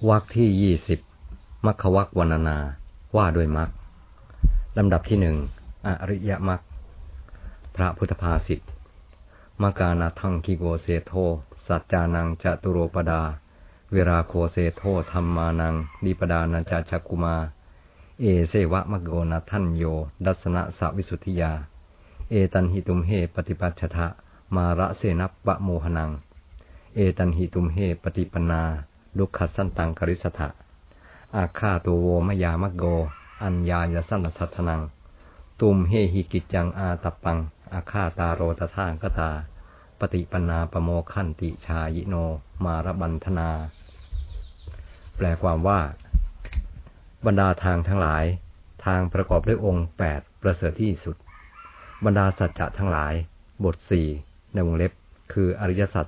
วรรคที่20มัคควรรควรรณนาว่าด้วยมรรคลำดับที่1อริยมรรคพระพุทธภาษิตมกานาทังคิโกเสโทสัจจานังจตุโรปดาเวราโคเสโทธัมมานังนิปดานันจจักกุมาเอเสวะมะโกนัทัญโยดัสนะสวิสุทธิยาเอตันหิตุมเหปฏิปัชชะมาระเสนัปปะโมหนังเอตันหิตุมเหปฏิปนาลุขัสสันตังกริสถะอาฆาโตโวมยามะโกอัญญายสันสัทธนังตุมเฮหิกิจจังอาตปังอาฆาตาโรตทางกตาปฏิปนาปโมขันติชายิโนมารบันธนาแปลความว่าบรรดาทางทั้งหลายทางประกอบด้วยองค์8ประเสริฐที่สุดบรรดาสัจจะทั้งหลายบท4ในวงเล็บคืออริยสัจ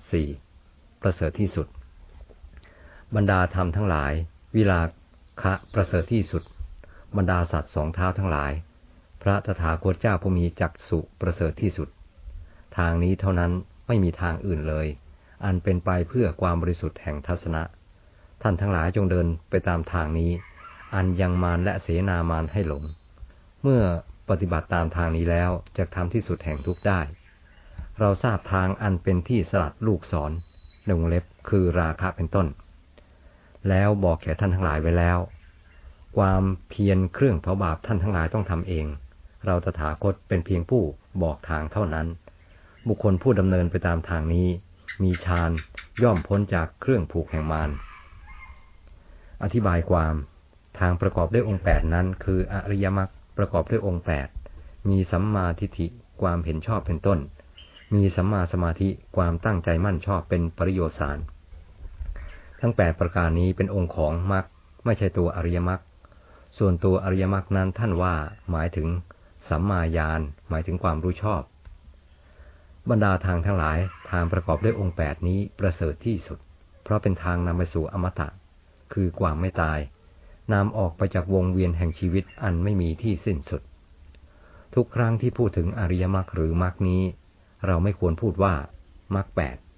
4ประเสริฐที่สุดบรรดาธรรมทั้งหลายวิราคะประเสริฐที่สุดบรรดาสัตว์สองเท้าทั้งหลายพระตถาคตเจ้าผู้มีจักษุประเสริฐที่สุดทางนี้เท่านั้นไม่มีทางอื่นเลยอันเป็นไปเพื่อความบริสุทธิ์แห่งทัศนะท่านทั้งหลายจงเดินไปตามทางนี้อันยังมารและเสนามารให้หลงเมื่อปฏิบัติตามทางนี้แล้วจะทำที่สุดแห่งทุกข์ได้เราทราบทางอันเป็นที่สลัดลูกศรในวงเล็บคือราคะเป็นต้นแล้วบอกแก่ท่านทั้งหลายไว้แล้วความเพียรเครื่องเผาบาปท่านทั้งหลายต้องทำเองเราตถาคตเป็นเพียงผู้บอกทางเท่านั้นบุคคลผู้ดำเนินไปตามทางนี้มีฌานย่อมพ้นจากเครื่องผูกแห่งมารอธิบายความทางประกอบด้วยองค์8นั้นคืออริยมรรคประกอบด้วยองค์8มีสัมมาทิฏฐิความเห็นชอบเป็นต้นมีสัมมาสมาธิความตั้งใจมั่นชอบเป็นปริโยสารทั้ง8ประการนี้เป็นองค์ของมรรคไม่ใช่ตัวอริยมรรคส่วนตัวอริยมรรคนั้นท่านว่าหมายถึงสัมมาญาณหมายถึงความรู้ชอบบรรดาทางทั้งหลายทางประกอบด้วยองค์8นี้ประเสริฐที่สุดเพราะเป็นทางนำไปสู่อมตะคือความไม่ตายนำออกไปจากวงเวียนแห่งชีวิตอันไม่มีที่สิ้นสุดทุกครั้งที่พูดถึงอริยมรรคหรือมรรคนี้เราไม่ควรพูดว่ามรรค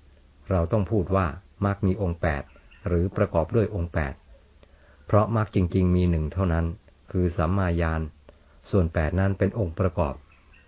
8เราต้องพูดว่ามรรคมีองค์8หรือประกอบด้วยองค์8เพราะมรรคจริงๆมี1เท่านั้นคือสัมมาญาณส่วน8นั้นเป็นองค์ประกอบ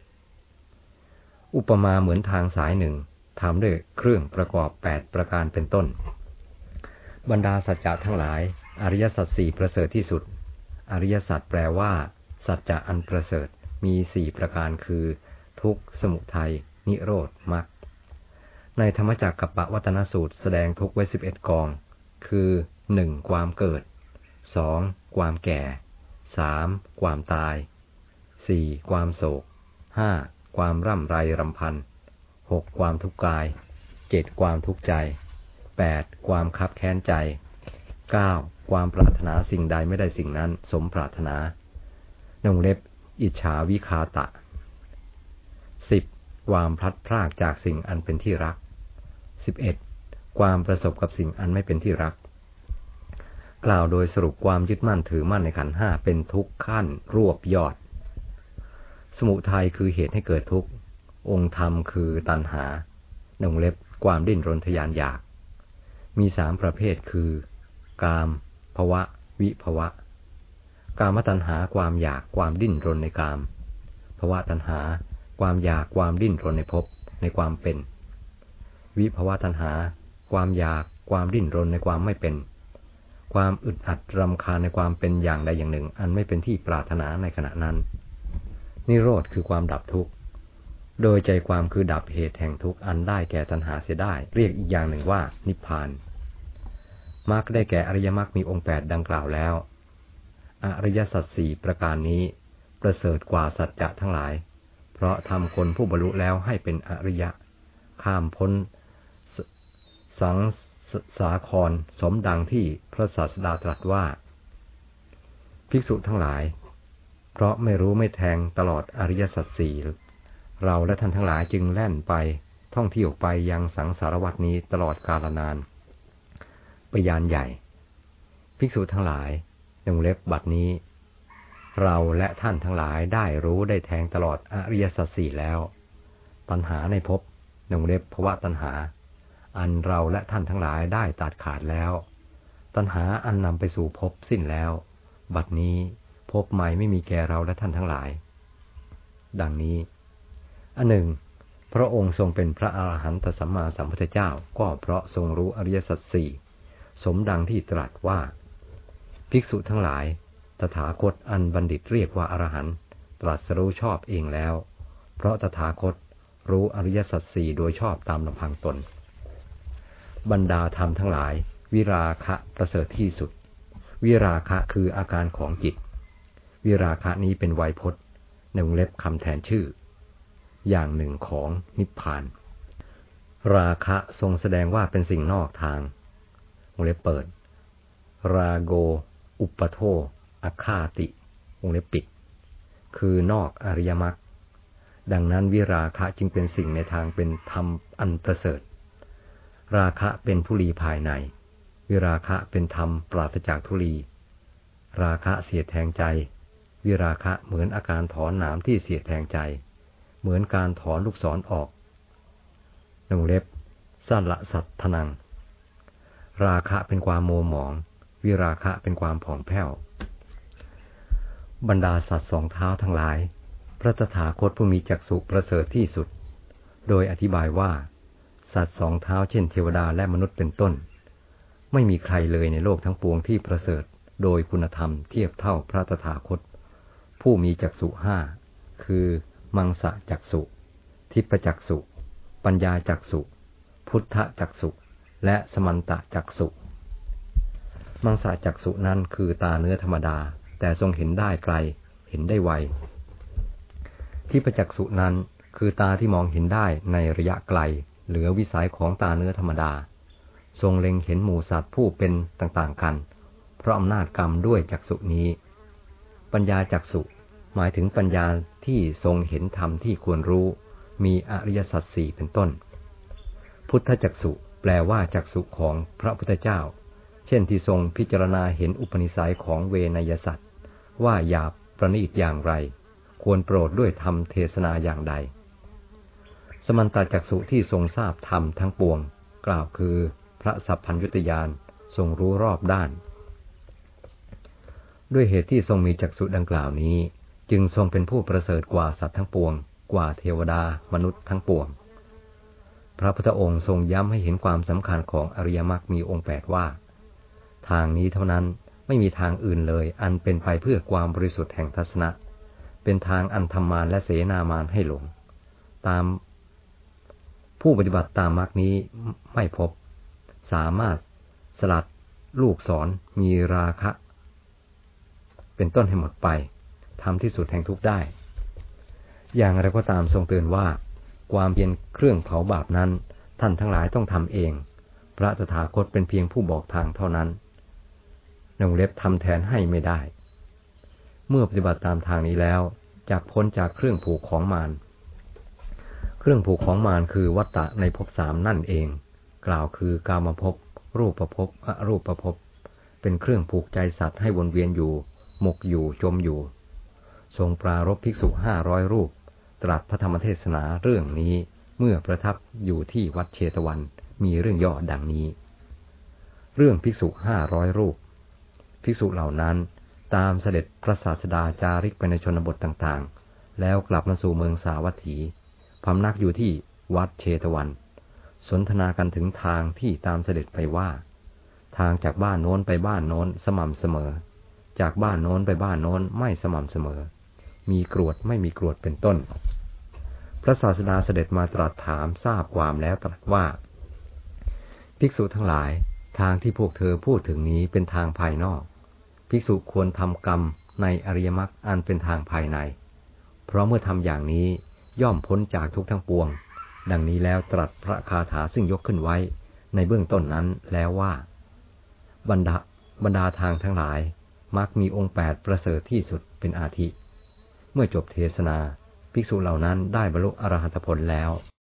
อุปมาเหมือนทางสายหนึ่งทำด้วยเครื่องประกอบ8ประการเป็นต้นบรรดาสัจจะทั้งหลายอริยสัจ4ประเสริฐที่สุดอริยสัจแปลว่าสัจจะอันประเสริฐมี4ประการคือทุกข์สมุทัยนิโรธมรรคในธรรมจักรกัปปวัตนสูตรแสดงทุกข์ไว้11กองคือ1ความเกิด2ความแก่3ความตาย4ความโศก5ความร่ำไรรำพัน6ความทุกข์กาย7ความทุกข์ใจ8ความคับแค้นใจ9ความปรารถนาสิ่งใดไม่ได้สิ่งนั้นสมปรารถนาในวงเล็บอิจฉาวิฆาตะ10ความพลัดพรากจากสิ่งอันเป็นที่รัก11ความประสบกับสิ่งอันไม่เป็นที่รักกล่าวโดยสรุปความยึดมั่นถือมั่นในขันธ์5เป็นทุกข์ขั้นรวบยอดสมุทัยคือเหตุให้เกิดทุกข์องค์ธรรมคือตัณหาในวงเล็บความดิ้นรนทยานอยากมี3ประเภทคือกามภวะวิภวะกามตัณหาความอยากความดิ้นรนในกามภวะตัณหาความอยากความดิ้นรนในภพในความเป็นวิภวะตัณหาความอยากความดิ้นรนในความไม่เป็นความอึดอัดรำคาญในความเป็นอย่างใดอย่างหนึ่งอันไม่เป็นที่ปรารถนาในขณะนั้นนิโรธคือความดับทุกข์โดยใจความคือดับเหตุแห่งทุกข์อันได้แก่ตัณหาเสียได้เรียกอีกอย่างหนึ่งว่านิพพานมรรคได้แก่อริยมรรคมีองค์8ดังกล่าวแล้วอริยสัจ4ประการนี้ประเสริฐกว่าสัจจะทั้งหลายเพราะทำคนผู้บรรลุแล้วให้เป็นอริยะข้ามพ้นสังสาครสมดังที่พระศาสดาตรัสว่าภิกษุทั้งหลายเพราะไม่รู้ไม่แทงตลอดอริยสัจ4เราและท่านทั้งหลายจึงแล่นไปท่องเที่ยวไปยังสังสารวัฏนี้ตลอดกาลนานปยานใหญ่ภิกษุทั้งหลายในวงเล็บบัดนี้เราและท่านทั้งหลายได้รู้ได้แทงตลอดอริยสัจ4แล้วตัณหาในภพในวงเล็บภวะตัณหาอันเราและท่านทั้งหลายได้ตัดขาดแล้วตตัณหาอันนำไปสู่ภพสิ้นแล้วบัดนี้ภพใหม่ไม่มีแก่เราและท่านทั้งหลายดังนี้อันหนึ่งพระองค์ทรงเป็นพระอรหันตสัมมาสัมพุทธเจ้าก็เพราะทรงรู้อริยสัจสี่สมดังที่ตรัสว่าภิกษุทั้งหลายตถาคตอันบัณฑิตเรียกว่าอรหันต์ตรัสรู้ชอบเองแล้วเพราะตถาคตรู้อริยสัจสี่โดยชอบตามลำพังตนบรรดาธรรมทั้งหลายวิราคะประเสริฐที่สุดวิราคะคืออาการของจิตวิราคะนี้เป็นไวยพจน์ในวงเล็บคำแทนชื่ออย่างหนึ่งของนิพพานราคะทรงแสดงว่าเป็นสิ่งนอกทางวงเล็บเปิดราโกอุปโทอาคาติวงเล็บปิดคือนอกอริยมรรคดังนั้นวิราคะจึงเป็นสิ่งในทางเป็นธรรมอันประเสริฐราคะเป็นทุลีภายในวิราคะเป็นธรรมปราศจากทุลีราคะเสียดแทงใจวิราคะเหมือนอาการถอนหนามที่เสียดแทงใจเหมือนการถอนลูกศรออกวงเล็บสัลละสัตทนังราคะเป็นความโมหมองวิราคะเป็นความผ่องแผ้วบรรดาสัตว์สองเท้าทั้งหลายพระตถาคตผู้มีจักษุประเสริฐที่สุดโดยอธิบายว่าสัตว์สองเท้าเช่นเทวดาและมนุษย์เป็นต้นไม่มีใครเลยในโลกทั้งปวงที่ประเสริฐโดยคุณธรรมเทียบเท่าพระตถาคตผู้มีจักษุห้าคือมังสะจักษุทิพจักษุปัญญาจักษุพุทธจักษุและสมันตจักษุมังสะจักษุนั้นคือตาเนื้อธรรมดาแต่ทรงเห็นได้ไกลเห็นได้ไวทิพจักษุนั้นคือตาที่มองเห็นได้ในระยะไกลเหลือวิสัยของตาเนื้อธรรมดาทรงเล็งเห็นหมู่สัตว์ผู้เป็นต่างๆกันเพราะอำนาจกรรมด้วยจักษุนี้ปัญญาจักษุหมายถึงปัญญาที่ทรงเห็นธรรมที่ควรรู้มีอริยสัจสี่เป็นต้นพุทธจักษุแปลว่าจักษุของพระพุทธเจ้าเช่นที่ทรงพิจารณาเห็นอุปนิสัยของเวนยสัตว์ว่าหยาบประณีตอย่างไรควรโปรดด้วยธรรมเทศนาอย่างใดสมันตจักษุที่ทรงทราบธรรมทั้งปวงกล่าวคือพระสัพพัญญุตญาณทรงรู้รอบด้านด้วยเหตุที่ทรงมีจักษุดังกล่าวนี้จึงทรงเป็นผู้ประเสริฐกว่าสัตว์ทั้งปวงกว่าเทวดามนุษย์ทั้งปวงพระพุทธองค์ทรงย้ำให้เห็นความสำคัญของอริยมรรคมีองค์แปดว่าทางนี้เท่านั้นไม่มีทางอื่นเลยอันเป็นไปเพื่อความบริสุทธิ์แห่งทัศนะเป็นทางอันธรรมานและเสนามานให้หลงตามผู้ปฏิบัติตามมรรคนี้ไม่พบสามารถสลัดลูกศรมีราคะเป็นต้นให้หมดไปทำที่สุดแห่งทุกข์ได้อย่างไรก็ตามทรงเตือนว่าความเพียรเครื่องเผาบาปนั้นท่านทั้งหลายต้องทำเองพระตถาคตเป็นเพียงผู้บอกทางเท่านั้นวงเล็บทำแทนให้ไม่ได้เมื่อปฏิบัติตามทางนี้แล้วจากพ้นจากเครื่องผูกของมารเครื่องผูกของมารคือวัฏฏะในภพสามนั่นเองกล่าวคือกามภพรูปภพอรูปภพเป็นเครื่องผูกใจสัตว์ให้วนเวียนอยู่หมกอยู่จมอยู่ทรงปรารภภิกษุ500 รูปตรัสพระธรรมเทศนาเรื่องนี้เมื่อประทับอยู่ที่วัดเชตวันมีเรื่องย่อดังนี้เรื่องภิกษุ500 รูปภิกษุเหล่านั้นตามเสด็จพระศาสดาจาริกไปในชนบทต่างๆแล้วกลับมาสู่เมืองสาวัตถีพำนักอยู่ที่วัดเชตวันสนทนากันถึงทางที่ตามเสด็จไปว่าทางจากบ้านโน้นไปบ้านโน้นสม่ำเสมอจากบ้านโน้นไปบ้านโน้นไม่สม่ำเสมอมีกรวดไม่มีกรวดเป็นต้นพระศาสดาเสด็จมาตรัสถามทราบความแล้วตรัสว่าภิกษุทั้งหลายทางที่พวกเธอพูดถึงนี้เป็นทางภายนอกภิกษุควรทำกรรมในอริยมรรคอันเป็นทางภายในเพราะเมื่อทำอย่างนี้ย่อมพ้นจากทุกข์ทั้งปวงดังนี้แล้วตรัสพระคาถาซึ่งยกขึ้นไว้ในเบื้องต้นนั้นแล้วว่าบรรดาทางทั้งหลายมักมีองค์8ประเสริฐที่สุดเป็นอาทิเมื่อจบเทศนาภิกษุเหล่านั้นได้บรรลุอรหัตผลแล้ว